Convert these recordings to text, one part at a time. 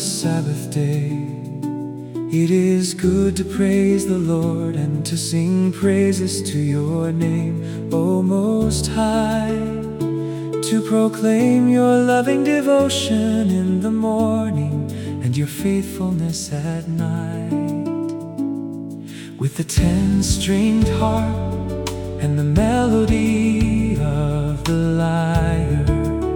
Sabbath day. It is good to praise the Lord and to sing praises to your name, O Most High, to proclaim your loving devotion in the morning and your faithfulness at night. With the 10-stringed harp and the melody of the lyre.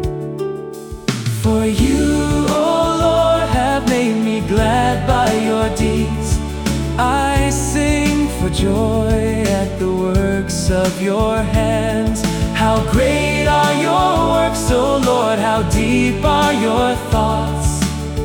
For you, O Lord, have made me glad by your deeds. I sing for joy at the works of your hands. How great are your works, O Lord, how deep are your thoughts.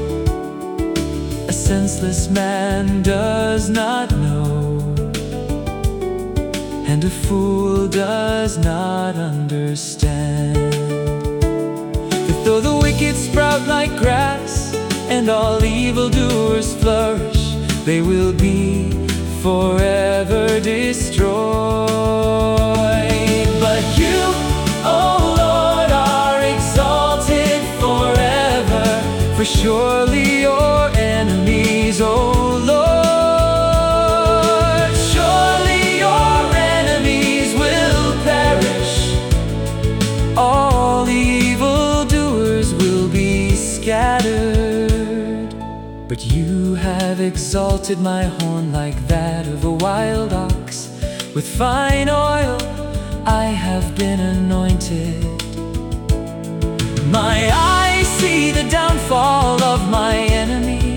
A senseless man does not know, and a fool does not understand. That though the wicked sprout like grass, and all evildoers flourish, they will be forever destroyed. But you, O Lord, are exalted forever, for surely your enemies, O Lord, surely your enemies will perish. All evildoers will be scattered. But you have exalted my horn like that of a wild ox. With fine oil I have been anointed. My eyes see the downfall of my enemies.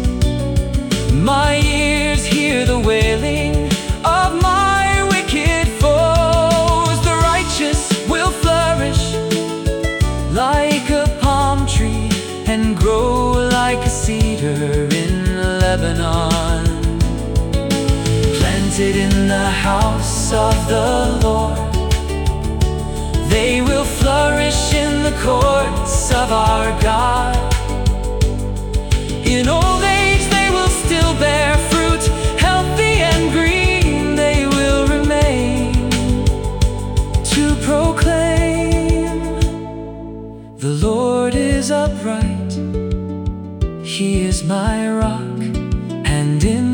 My ears hear the wailing of my wicked foes. The righteous will flourish like a palm tree and grow like a cedar in Lebanon, planted in the house of the Lord. They will flourish in the courts of our God. In old age they will still bear fruit, healthy and green they will remain, to proclaim the Lord is upright. He is my rock, and in